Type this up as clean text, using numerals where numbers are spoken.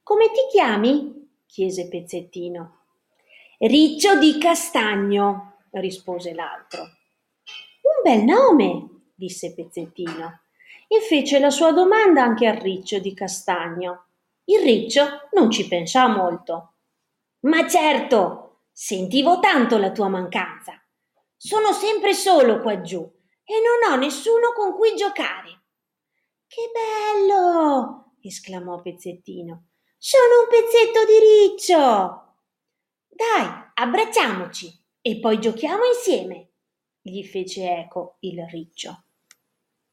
Come ti chiami? Chiese Pezzettino. Riccio di Castagno, rispose l'altro. Un bel nome, disse Pezzettino, e fece la sua domanda anche al Riccio di Castagno. Il Riccio non ci pensò molto. Ma certo, sentivo tanto la tua mancanza. Sono sempre solo qua giù e non ho nessuno con cui giocare. Che bello! Esclamò Pezzettino. Sono un pezzetto di riccio! Dai, abbracciamoci e poi giochiamo insieme, gli fece eco il riccio.